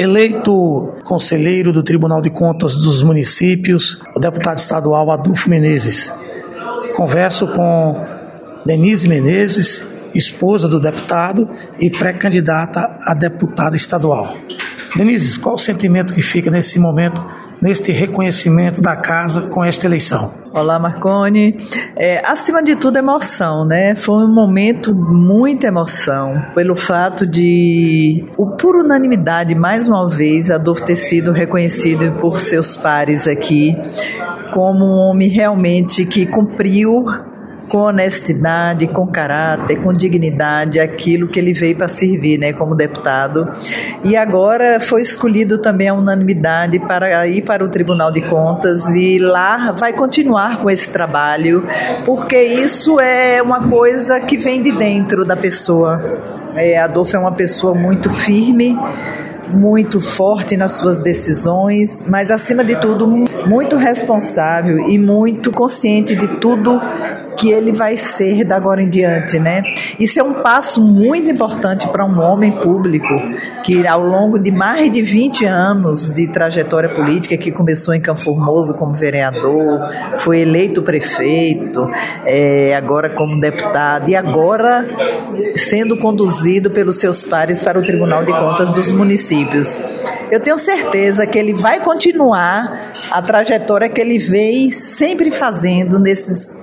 Eleito conselheiro do Tribunal de Contas dos Municípios, o deputado estadual Adolfo Menezes. Converso com Denise Menezes, esposa do deputado e pré-candidata a deputada estadual. Denise, qual o sentimento que fica nesse momento, neste reconhecimento da casa com esta eleição? Olá, Marconi. Acima de tudo, emoção, né? Foi um momento muita emoção, pelo fato de, por unanimidade, mais uma vez, Adolfo ter sido reconhecido por seus pares aqui como um homem realmente que cumpriu com honestidade, com caráter, com dignidade, aquilo que ele veio para servir, né, como deputado. E agora foi escolhido também a unanimidade para ir para o Tribunal de Contas e lá vai continuar com esse trabalho, porque isso é uma coisa que vem de dentro da pessoa. Adolfo é uma pessoa muito firme, muito forte nas suas decisões, mas acima de tudo muito responsável e muito consciente de tudo que ele vai ser da agora em diante, né? Isso é um passo muito importante para um homem público que ao longo de mais de 20 anos de trajetória política, que começou em Campo Formoso como vereador, foi eleito prefeito, agora como deputado e agora sendo conduzido pelos seus pares para o Tribunal de Contas dos Municípios. Eu tenho certeza que ele vai continuar a trajetória que ele veio sempre fazendo nesses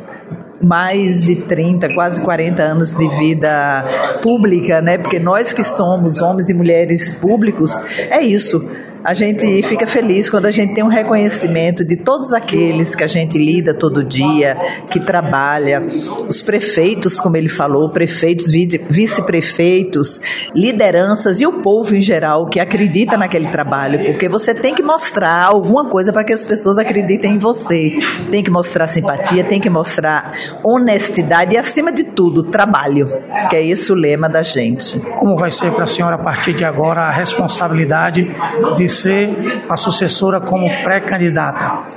mais de 30, quase 40 anos de vida pública, né? Porque nós que somos homens e mulheres públicos, é isso. A gente fica feliz quando a gente tem um reconhecimento de todos aqueles que a gente lida todo dia, que trabalha, os prefeitos, como ele falou, prefeitos, vice-prefeitos, lideranças e o povo em geral que acredita naquele trabalho, porque você tem que mostrar alguma coisa para que as pessoas acreditem em você. Tem que mostrar simpatia, tem que mostrar honestidade e, acima de tudo, trabalho, que é esse o lema da gente. Como vai ser para a senhora, a partir de agora, a responsabilidade de ser a sucessora como pré-candidata?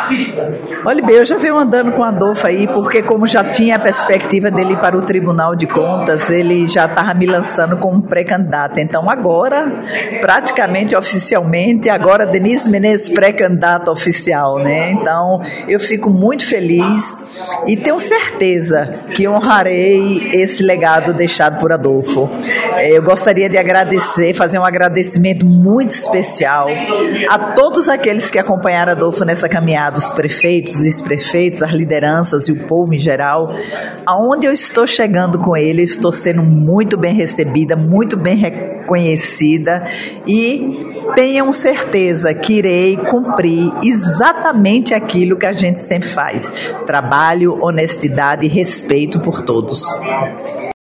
Olha bem, eu já venho andando com o Adolfo aí, porque como já tinha a perspectiva dele ir para o Tribunal de Contas, ele já estava me lançando como pré-candidata. Então agora, praticamente oficialmente, agora Denise Menezes pré-candidata oficial, né? Então eu fico muito feliz e tenho certeza que honrarei esse legado deixado por Adolfo. Eu gostaria de agradecer, fazer um agradecimento muito especial a todos aqueles que acompanharam Adolfo nessa caminhada, os prefeitos, os vice-prefeitos, as lideranças e o povo em geral. Aonde eu estou chegando com ele, eu estou sendo muito bem recebida, muito bem reconhecida e tenham certeza que irei cumprir exatamente aquilo que a gente sempre faz: trabalho, honestidade e respeito por todos.